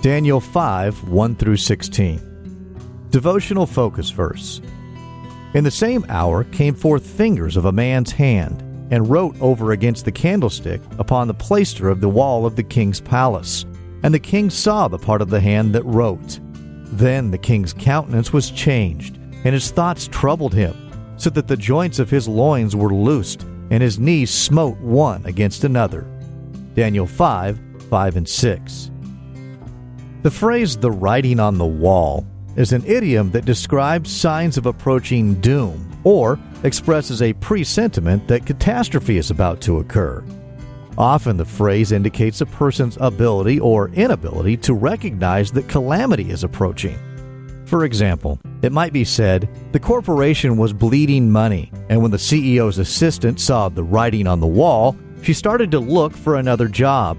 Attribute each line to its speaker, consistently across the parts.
Speaker 1: Daniel 5, 1 through 16. Devotional focus verse. In the same hour came forth fingers of a man's hand, and wrote over against the candlestick upon the plaister of the wall of the king's palace. And the king saw the part of the hand that wrote. Then the king's countenance was changed, and his thoughts troubled him, so that the joints of his loins were loosed, and his knees smote one against another. Daniel 5, 5 and 6. The phrase, "the writing on the wall," is an idiom that describes signs of approaching doom, or expresses a presentiment that catastrophe is about to occur. Often the phrase indicates a person's ability or inability to recognize that calamity is approaching. For example, it might be said, the corporation was bleeding money, and when the CEO's assistant saw the writing on the wall, she started to look for another job.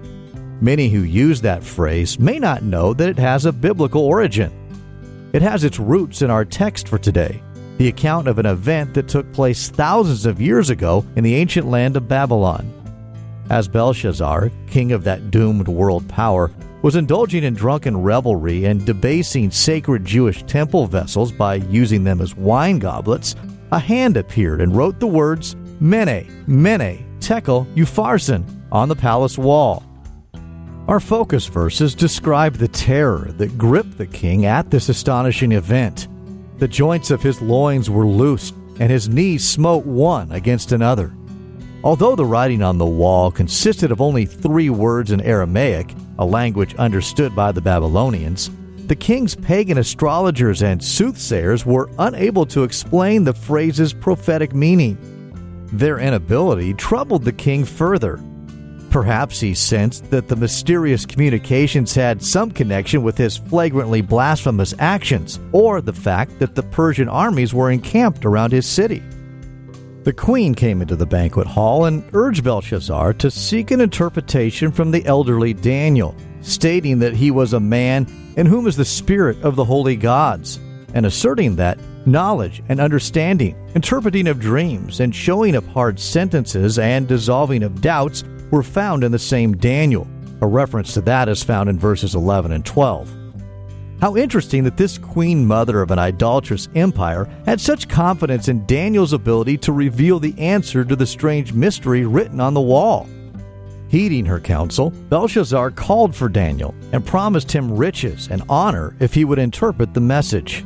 Speaker 1: Many who use that phrase may not know that it has a biblical origin. It has its roots in our text for today, the account of an event that took place thousands of years ago in the ancient land of Babylon. As Belshazzar, king of that doomed world power, was indulging in drunken revelry and debasing sacred Jewish temple vessels by using them as wine goblets, a hand appeared and wrote the words, "Mene, Mene, Tekel, Upharsin," on the palace wall. Our focus verses describe the terror that gripped the king at this astonishing event. The joints of his loins were loosed, and his knees smote one against another. Although the writing on the wall consisted of only 3 words in Aramaic, a language understood by the Babylonians, the king's pagan astrologers and soothsayers were unable to explain the phrase's prophetic meaning. Their inability troubled the king further. Perhaps he sensed that the mysterious communications had some connection with his flagrantly blasphemous actions, or the fact that the Persian armies were encamped around his city. The queen came into the banquet hall and urged Belshazzar to seek an interpretation from the elderly Daniel, stating that he was a man in whom is the spirit of the holy gods, and asserting that knowledge and understanding, interpreting of dreams, and showing of hard sentences and dissolving of doubts were found in the same Daniel. A reference to that is found in verses 11 and 12. How interesting that this queen mother of an idolatrous empire had such confidence in Daniel's ability to reveal the answer to the strange mystery written on the wall. Heeding her counsel, Belshazzar called for Daniel and promised him riches and honor if he would interpret the message.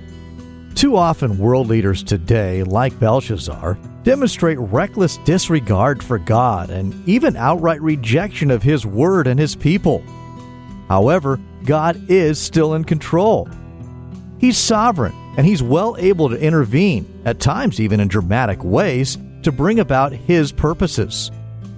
Speaker 1: Too often world leaders today, like Belshazzar, demonstrate reckless disregard for God and even outright rejection of His word and His people. However, God is still in control. He's sovereign, and He's well able to intervene, at times even in dramatic ways, to bring about His purposes.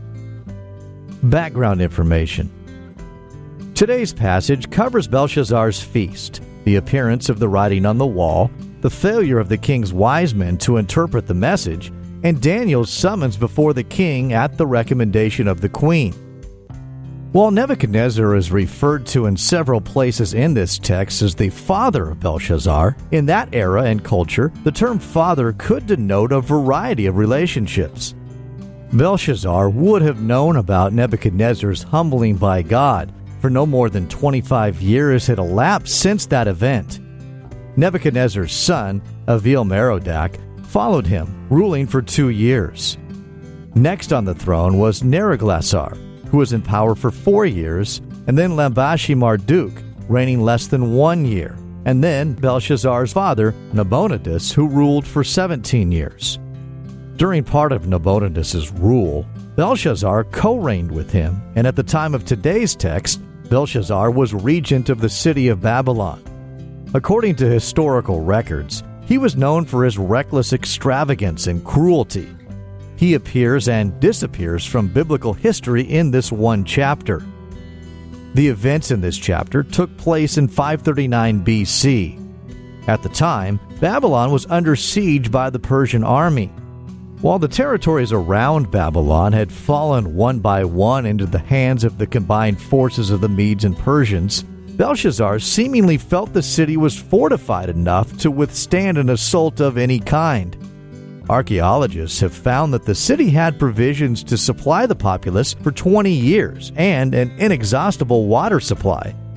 Speaker 1: Background information. Today's passage covers Belshazzar's feast, the appearance of the writing on the wall, the failure of the king's wise men to interpret the message, and Daniel's summons before the king at the recommendation of the queen. While Nebuchadnezzar is referred to in several places in this text as the father of Belshazzar, in that era and culture, the term father could denote a variety of relationships. Belshazzar would have known about Nebuchadnezzar's humbling by God, for no more than 25 years had elapsed since that event. Nebuchadnezzar's son, Evil-Merodach, followed him, ruling for 2 years. Next on the throne was Neriglissar, who was in power for 4 years, and then Lambashi-Marduk, reigning less than 1 year, and then Belshazzar's father, Nabonidus, who ruled for 17 years. During part of Nabonidus' rule, Belshazzar co-reigned with him, and at the time of today's text, Belshazzar was regent of the city of Babylon. According to historical records, he was known for his reckless extravagance and cruelty. He appears and disappears from biblical history in this one chapter. The events in this chapter took place in 539 BC. At the time, Babylon was under siege by the Persian army. While the territories around Babylon had fallen one by one into the hands of the combined forces of the Medes and Persians, Belshazzar seemingly felt the city was fortified enough to withstand an assault of any kind. Archaeologists have found that the city had provisions to supply the populace for 20 years and an inexhaustible water supply,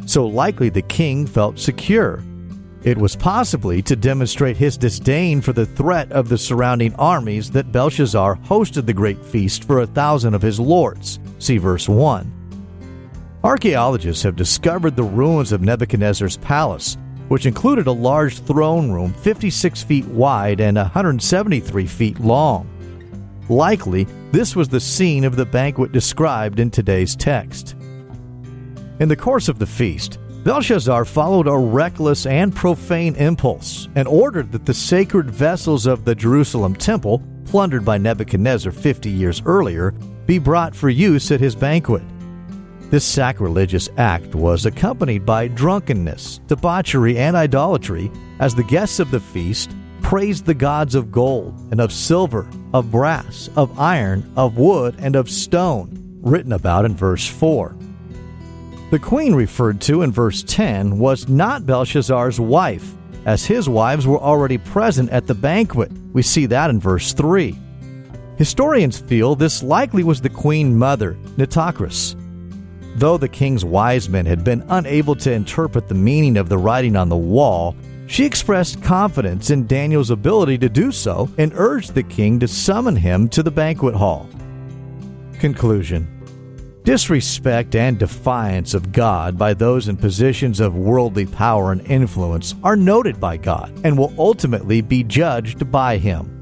Speaker 1: so likely the king felt secure. It was possibly to demonstrate his disdain for the threat of the surrounding armies that Belshazzar hosted the great feast for 1,000 of his lords. See verse 1. Archaeologists have discovered the ruins of Nebuchadnezzar's palace, which included a large throne room 56 feet wide and 173 feet long. Likely, this was the scene of the banquet described in today's text. In the course of the feast, Belshazzar followed a reckless and profane impulse and ordered that the sacred vessels of the Jerusalem temple, plundered by Nebuchadnezzar 50 years earlier, be brought for use at his banquet. This sacrilegious act was accompanied by drunkenness, debauchery, and idolatry as the guests of the feast praised the gods of gold and of silver, of brass, of iron, of wood, and of stone, written about in verse 4. The queen referred to in verse 10 was not Belshazzar's wife, as his wives were already present at the banquet. We see that in verse 3. Historians feel this likely was the queen mother, Nitocris. Though the king's wise men had been unable to interpret the meaning of the writing on the wall, she expressed confidence in Daniel's ability to do so and urged the king to summon him to the banquet hall. Conclusion: disrespect and defiance of God by those in positions of worldly power and influence are noted by God and will ultimately be judged by Him.